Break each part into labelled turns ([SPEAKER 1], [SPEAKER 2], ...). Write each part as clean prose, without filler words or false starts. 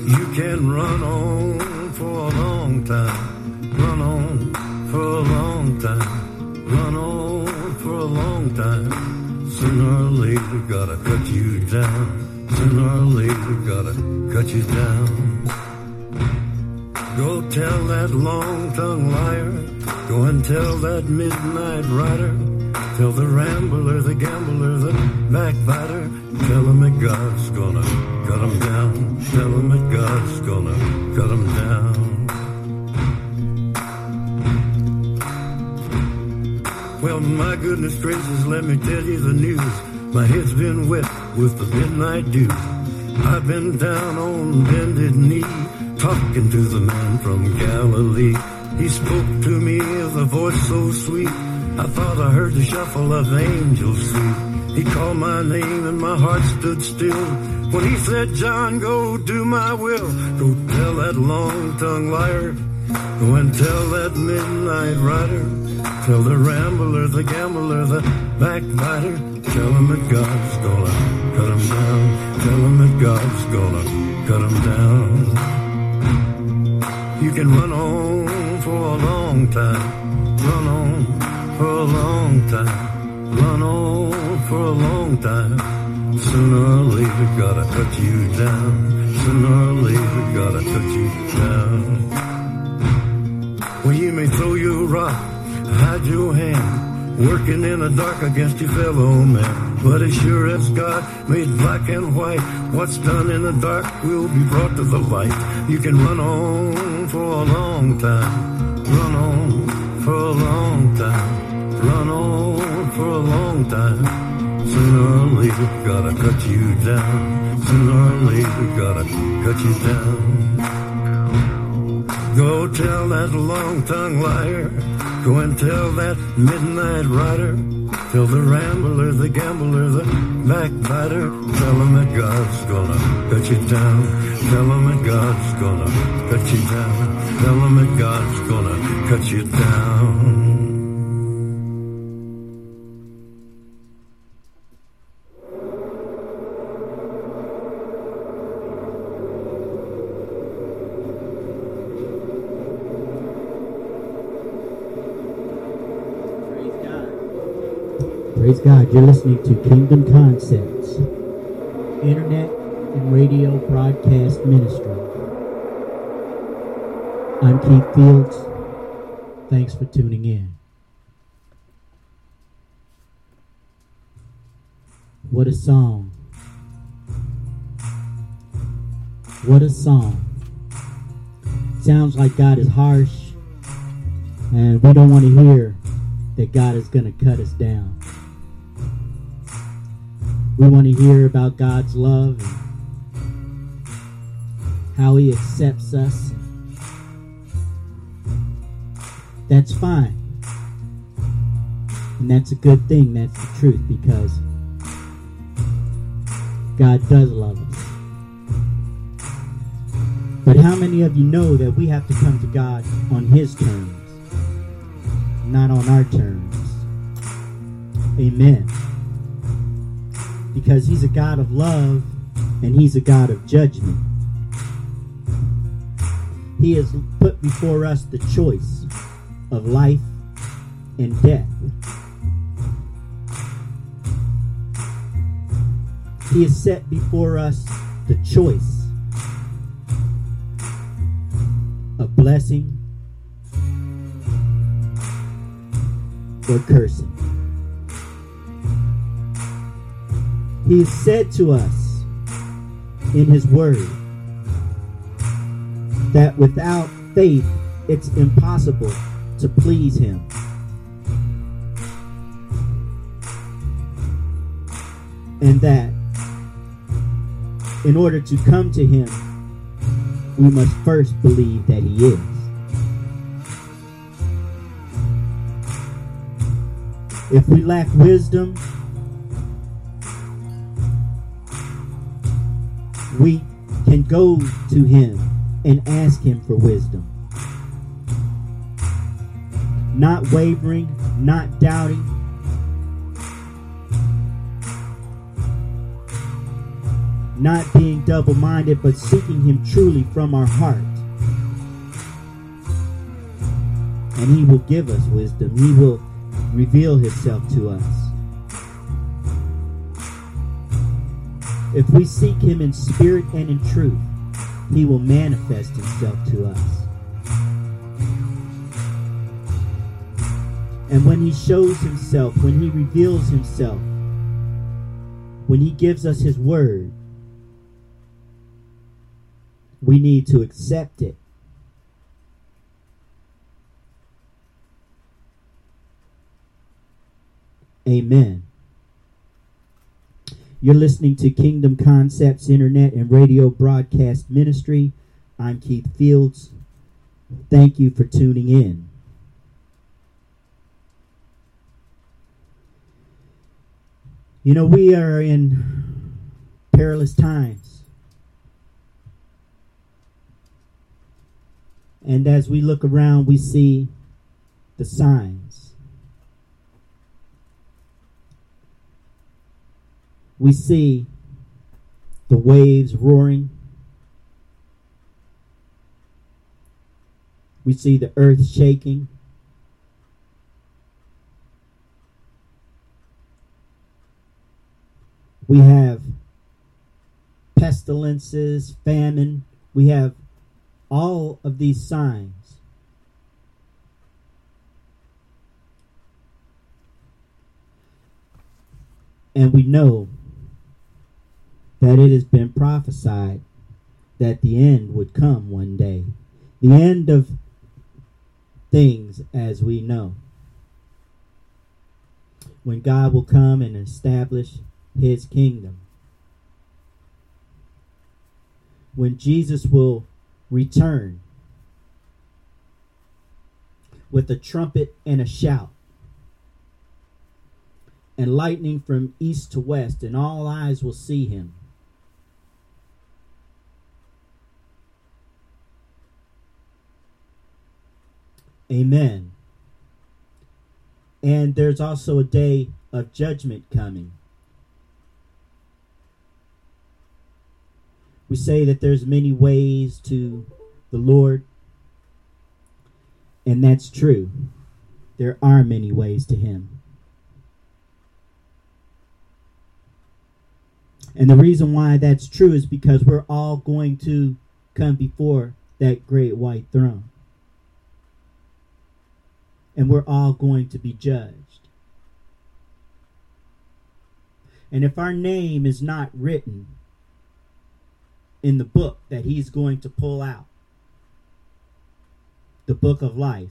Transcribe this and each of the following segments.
[SPEAKER 1] You can run on for a long time, run on for a long time, run on for a long time. Sooner or later, gotta cut you down. Sooner or later, gotta cut you down. Go tell that long-tongued liar, go and tell that midnight rider, tell the rambler, the gambler, the backbiter, tell him that God's gonna cut him down. Tell him that God's gonna cut him down. Well, my goodness gracious, let me tell you the news. My head's been wet with the midnight dew. I've been down on bended knee, talking to the man from Galilee. He spoke to me with a voice so sweet, I thought I heard the shuffle of angels' feet. He called my name and my heart stood still when he said, John, go do my will. Go tell that long-tongued liar, go and tell that midnight rider, tell the rambler, the gambler, the backbiter, tell him that God's gonna cut him down. Tell him that God's gonna cut him down. You can run on for a long time, run on for a long time, run on for a long time. Sooner or later, gotta cut you down. Sooner or later, gotta cut you down. Well, you may throw your rock, hide your hand, working in the dark against your fellow man. But as sure as God made black and white, what's done in the dark will be brought to the light. You can run on for a long time, run on for a long time, run on for a long time. Sooner or later, gotta cut you down. Sooner or later, gotta cut you down. Go tell that long-tongued liar, go and tell that midnight rider, tell the rambler, the gambler, the backbiter, tell him that God's gonna cut you down. Tell him that God's gonna cut you down. Tell him that God's gonna cut you down.
[SPEAKER 2] Praise God, you're listening to Kingdom Concepts, Internet and Radio Broadcast Ministry. I'm Keith Fields. Thanks for tuning in. What a song. What a song. Sounds like God is harsh, and we don't want to hear that God is going to cut us down. We want to hear about God's love and how He accepts us. That's fine. And that's a good thing. That's the truth, because God does love us. But how many of you know that we have to come to God on His terms, not on our terms? Amen. Because He's a God of love and He's a God of judgment. He has put before us the choice of life and death. He has set before us the choice of blessing or cursing. He has said to us in His Word that without faith it's impossible to please Him. And that in order to come to Him, we must first believe that He is. If we lack wisdom, we can go to Him and ask Him for wisdom. Not wavering, not doubting. not being double-minded, but seeking him truly from our heart. And he will give us wisdom. He will reveal himself to us. If we seek him in spirit and in truth, he will manifest himself to us. And when he shows himself, when he reveals himself, when he gives us his word, we need to accept it. Amen. You're listening to Kingdom Concepts Internet and Radio Broadcast Ministry. I'm Keith Fields. Thank you for tuning in. You know, we are in perilous times. And as we look around, we see the signs. We see the waves roaring. We see the earth shaking. We have pestilences, famine. We have all of these signs. And we know that it has been prophesied that the end would come one day. The end of things as we know. When God will come and establish his kingdom. When Jesus will return with a trumpet and a shout, and lightning from east to west, and all eyes will see him. Amen. And there's also a day of judgment coming. We say that there's many ways to the Lord, and that's true. There are many ways to him. And the reason why that's true is because we're all going to come before that great white throne. And we're all going to be judged. And if our name is not written in the book that he's going to pull out, the book of life,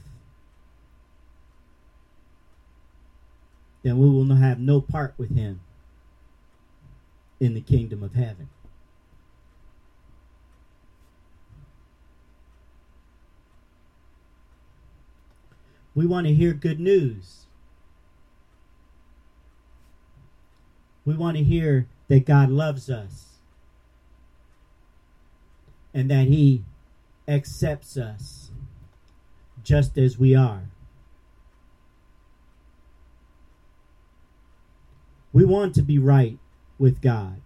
[SPEAKER 2] then we will have no part with him in the kingdom of heaven. We want to hear good news. We want to hear that God loves us and that he accepts us just as we are. We want to be right with God.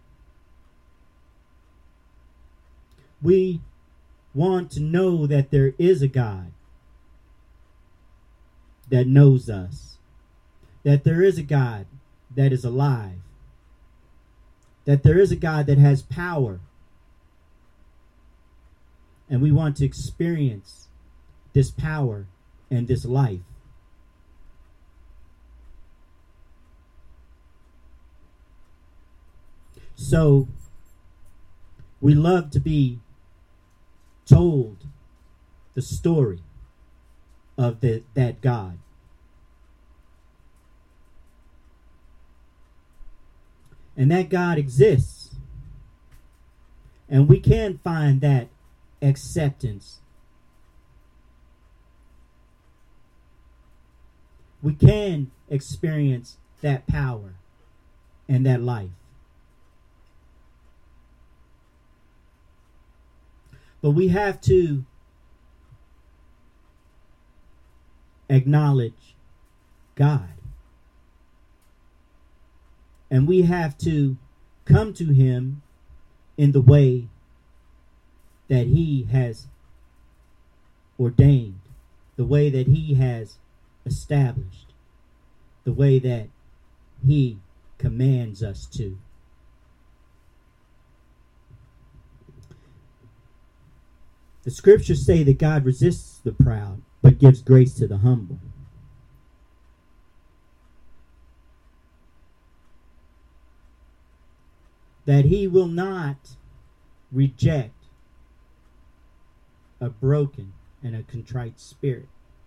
[SPEAKER 2] We want to know that there is a God that knows us, that there is a God that is alive, that there is a God that has power, and we want to experience this power and this life. So, we love to be told the story of that God. And that God exists. And we can find that acceptance. We can experience that power and that life. But we have to acknowledge God. And we have to come to him in the way that He has ordained, the way that He has established, the way that He commands us to. The scriptures say that God resists the proud, but gives grace to the humble. That He will not reject a broken and a contrite spirit.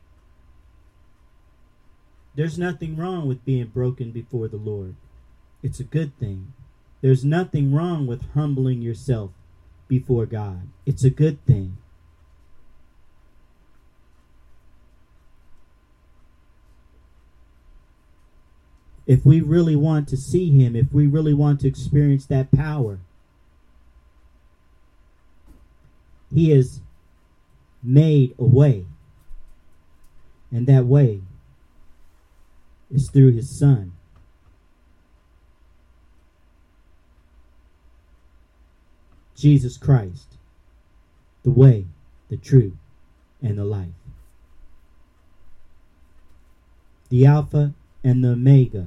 [SPEAKER 2] There's nothing wrong with being broken before the Lord. It's a good thing. There's nothing wrong with humbling yourself before God. It's a good thing. If we really want to see Him, if we really want to experience that power, He has made a way. And that way is through His Son. Jesus Christ, the way, the truth, and the life. The Alpha and the Omega,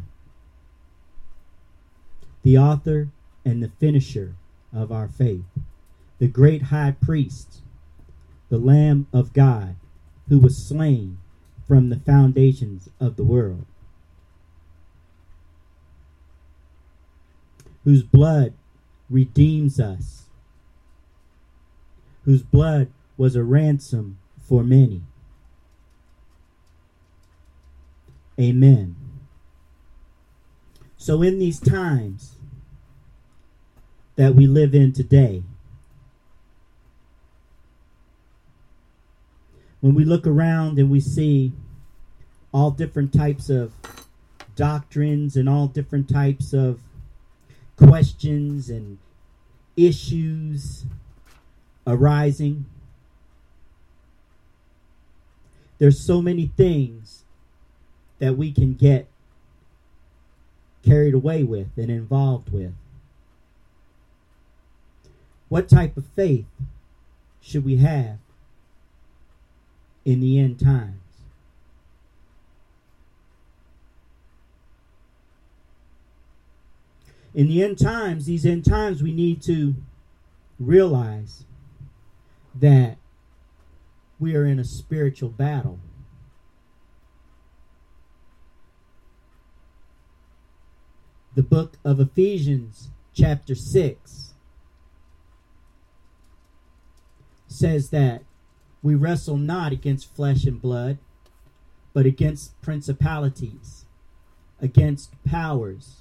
[SPEAKER 2] the author and the finisher of our faith, the great high priest, the Lamb of God, who was slain from the foundations of the world, whose blood redeems us, whose blood was a ransom for many. Amen. So in these times that we live in today, when we look around and we see all different types of doctrines and all different types of questions and issues arising, there's so many things that we can get carried away with and involved with. What type of faith should we have in the end times? In the end times, these end times, we need to realize that we are in a spiritual battle. The book of Ephesians, chapter 6, says that we wrestle not against flesh and blood, but against principalities, against powers,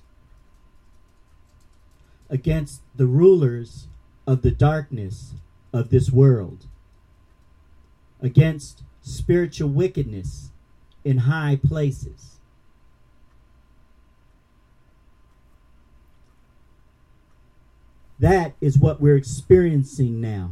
[SPEAKER 2] against the rulers of the darkness of this world, against spiritual wickedness in high places. That is what we're experiencing now.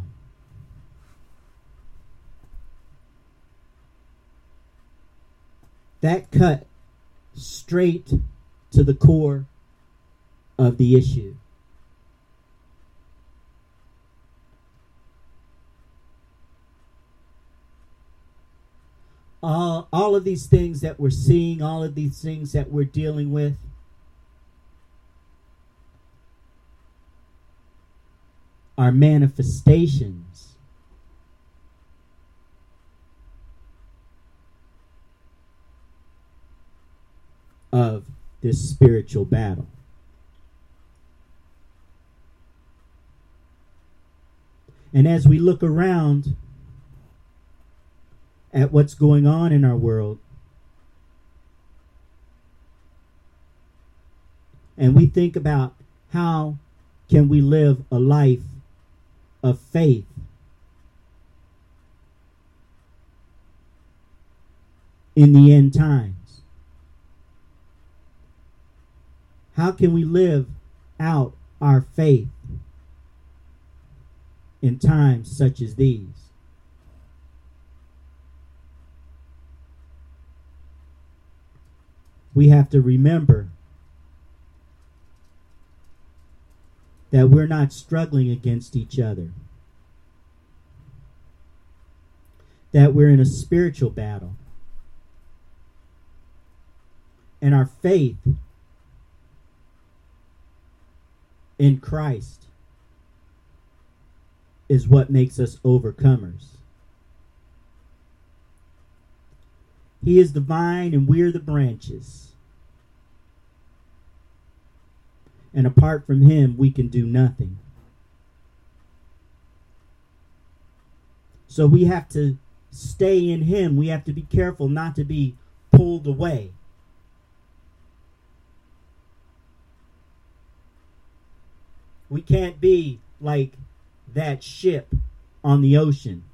[SPEAKER 2] That cut straight to the core of the issue. All of these things that we're seeing, all of these things that we're dealing with, are manifestations of this spiritual battle. And as we look around at what's going on in our world, and we think about how can we live a life of faith, in the end times. How can we live out our faith in times such as these? We have to remember that we're not struggling against each other, that we're in a spiritual battle, and our faith in Christ is what makes us overcomers. He is the vine and we're the branches. And apart from him, we can do nothing. So we have to stay in him. We have to be careful not to be pulled away. We can't be like that ship on the ocean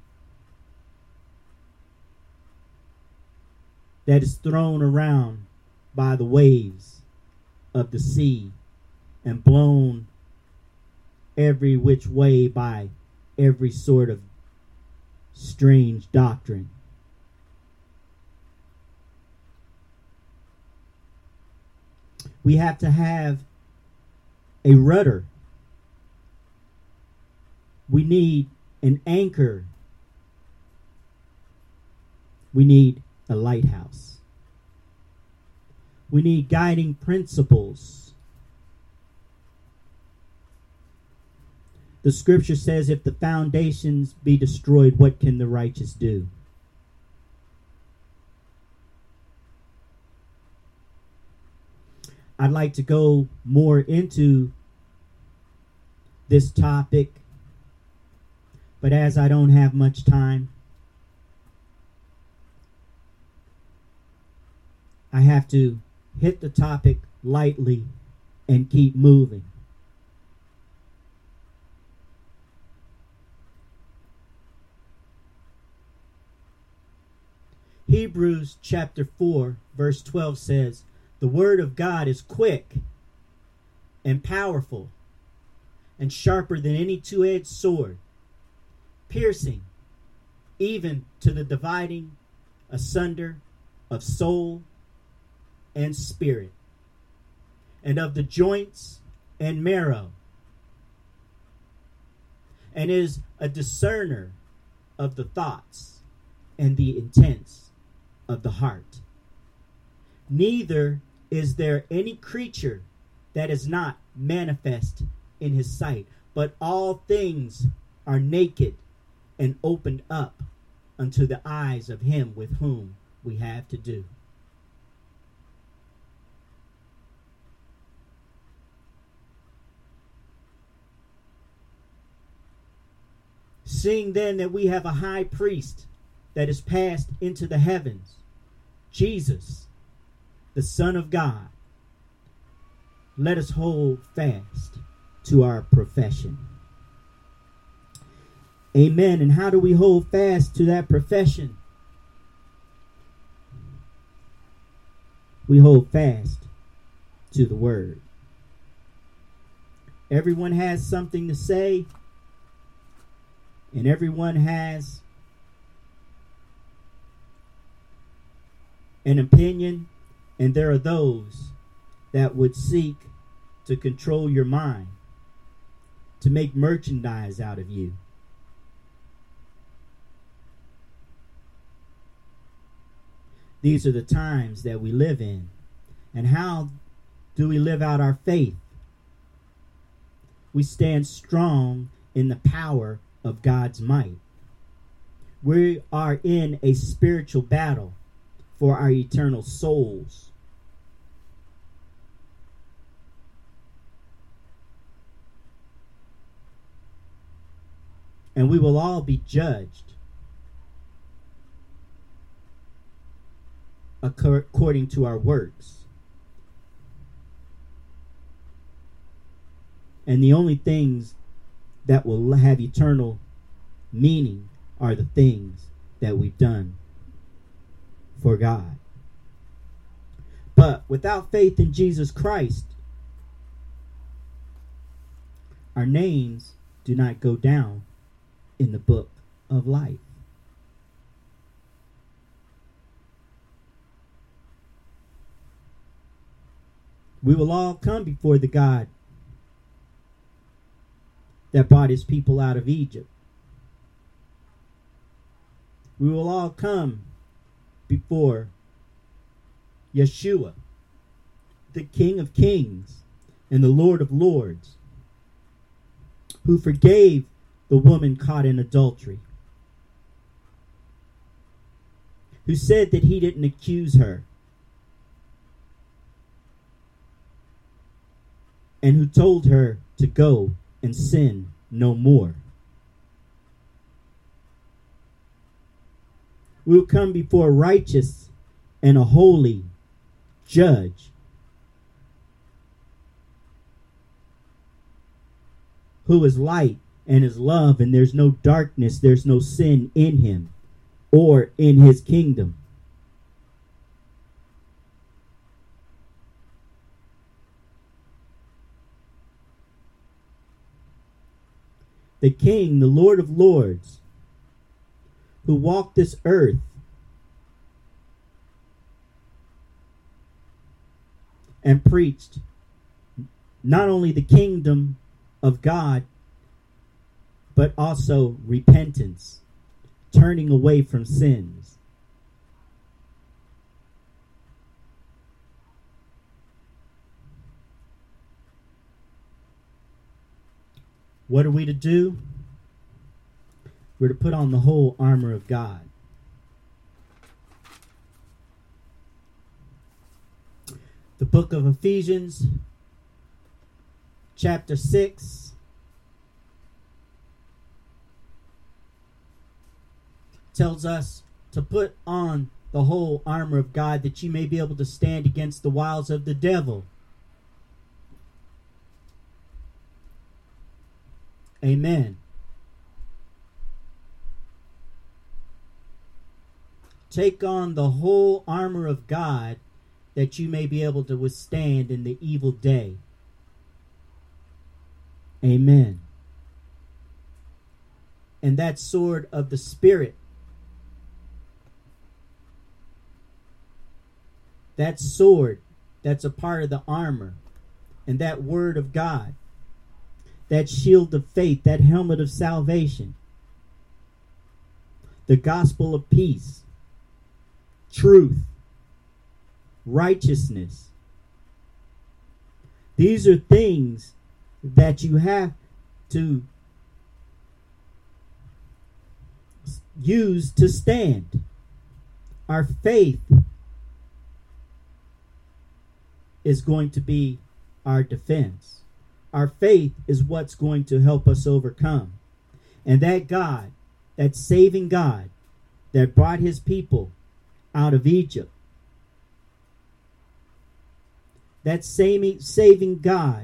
[SPEAKER 2] that is thrown around by the waves of the sea and blown every which way by every sort of strange doctrine. We have to have a rudder. We need an anchor. We need a lighthouse. We need guiding principles. The scripture says, if the foundations be destroyed, what can the righteous do? I'd like to go more into this topic, but as I don't have much time, I have to hit the topic lightly and keep moving. Hebrews chapter 4 verse 12 says, the word of God is quick and powerful and sharper than any two-edged sword, piercing even to the dividing asunder of soul and spirit, and of the joints and marrow, and is a discerner of the thoughts and the intents of the heart. Neither is there any creature that is not manifest in his sight, but all things are naked and opened up unto the eyes of him with whom we have to do. Seeing then that we have a high priest that is passed into the heavens, Jesus, the Son of God, let us hold fast to our profession. Amen. And how do we hold fast to that profession? We hold fast to the word. Everyone has something to say, and everyone has an opinion, and there are those that would seek to control your mind, to make merchandise out of you. These are the times that we live in. And how do we live out our faith? We stand strong in the power of God's might. We are in a spiritual battle for our eternal souls. And we will all be judged according to our works. And the only things that will have eternal meaning are the things that we've done for God. But without faith in Jesus Christ, our names do not go down in the book of life. We will all come before the God that brought his people out of Egypt. We will all come before Yeshua, the King of Kings and the Lord of Lords, who forgave the woman caught in adultery, who said that he didn't accuse her, and who told her to go and sin no more. We will come before a righteous and a holy judge, who is light and is love, and there's no darkness, there's no sin in him or in his kingdom. The King, the Lord of Lords, who walked this earth and preached not only the kingdom of God, but also repentance, turning away from sins. What are we to do? We're to put on the whole armor of God. The book of Ephesians, chapter 6, tells us to put on the whole armor of God, that you may be able to stand against the wiles of the devil. Amen. Take on the whole armor of God, that you may be able to withstand in the evil day. Amen. And that sword of the Spirit, that sword that's a part of the armor, and that word of God, that shield of faith, that helmet of salvation, the gospel of peace, truth, righteousness. These are things that you have to use to stand. Our faith is going to be our defense. Our faith is what's going to help us overcome. And that God, that saving God that brought his people out of Egypt, that same saving God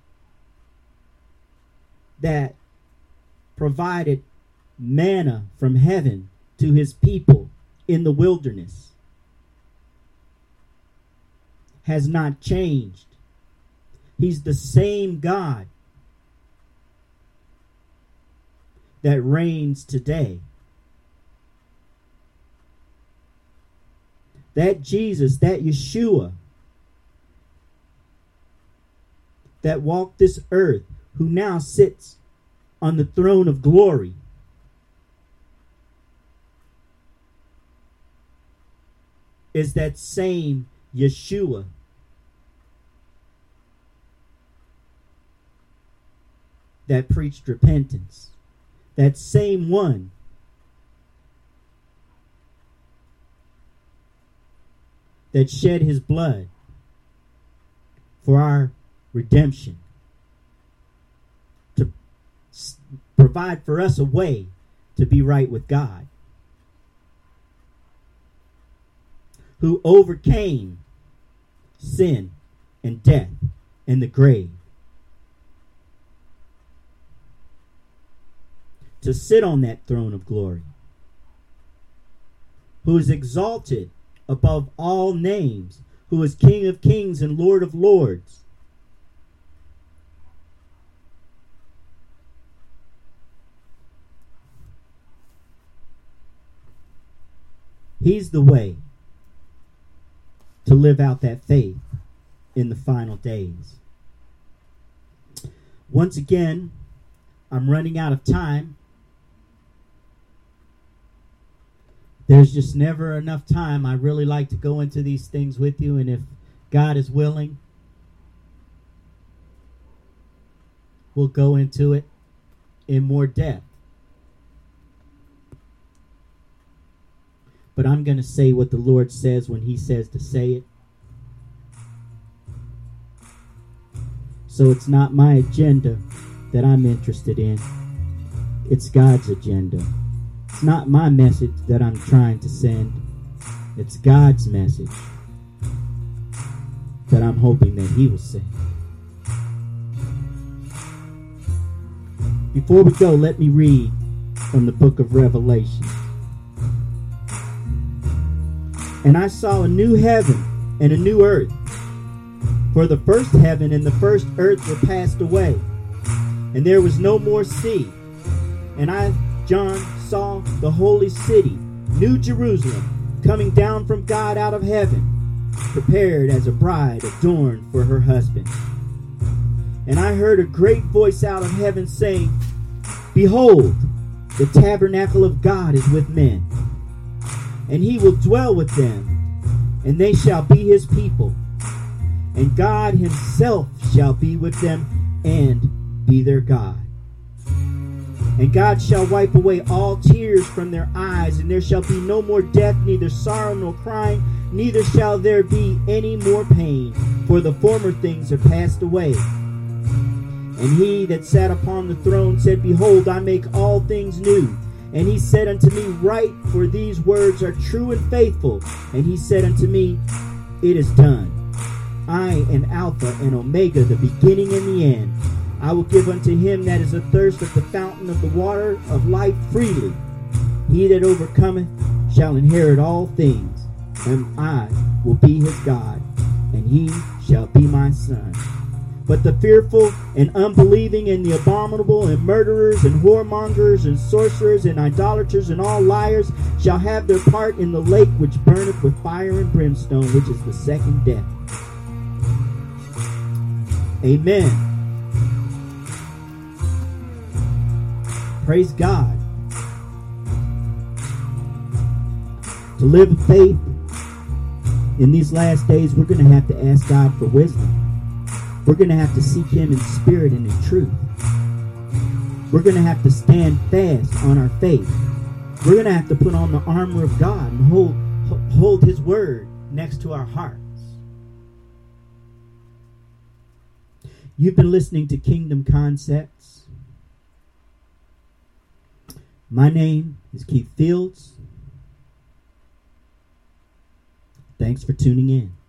[SPEAKER 2] that provided manna from heaven to his people in the wilderness, has not changed. He's the same God that reigns today. That Jesus, that Yeshua, that walked this earth, who now sits on the throne of glory, is that same Yeshua that preached repentance. That same one that shed his blood for our redemption, to provide for us a way to be right with God, who overcame sin and death and the grave, to sit on that throne of glory, who is exalted above all names, who is King of kings and Lord of lords. He's the way to live out that faith in the final days. Once again, I'm running out of time. There's just never enough time. I really like to go into these things with you, and if God is willing, we'll go into it in more depth. But I'm going to say what the Lord says when He says to say it. So it's not my agenda that I'm interested in. It's God's agenda. It's not my message that I'm trying to send. It's God's message that I'm hoping that He will send. Before we go, let me read from the book of Revelation. And I saw a new heaven and a new earth. For the first heaven and the first earth were passed away, and there was no more sea. And I, John, saw the holy city, New Jerusalem, coming down from God out of heaven, prepared as a bride adorned for her husband. And I heard a great voice out of heaven saying, Behold, the tabernacle of God is with men, and He will dwell with them, and they shall be His people. And God Himself shall be with them and be their God. And God shall wipe away all tears from their eyes, and there shall be no more death, neither sorrow nor crying, neither shall there be any more pain, for the former things are passed away. And He that sat upon the throne said, Behold, I make all things new. And He said unto me, Write, for these words are true and faithful. And He said unto me, It is done. I am Alpha and Omega, the beginning and the end. I will give unto him that is athirst of the fountain of the water of life freely. He that overcometh shall inherit all things, and I will be his God, and he shall be my son. But the fearful and unbelieving and the abominable and murderers and whoremongers and sorcerers and idolaters and all liars shall have their part in the lake which burneth with fire and brimstone, which is the second death. Amen. Praise God. To live with faith in these last days, we're going to have to ask God for wisdom. We're going to have to seek Him in spirit and in truth. We're going to have to stand fast on our faith. We're going to have to put on the armor of God and hold His word next to our hearts. You've been listening to Kingdom Concepts. My name is Keith Fields. Thanks for tuning in.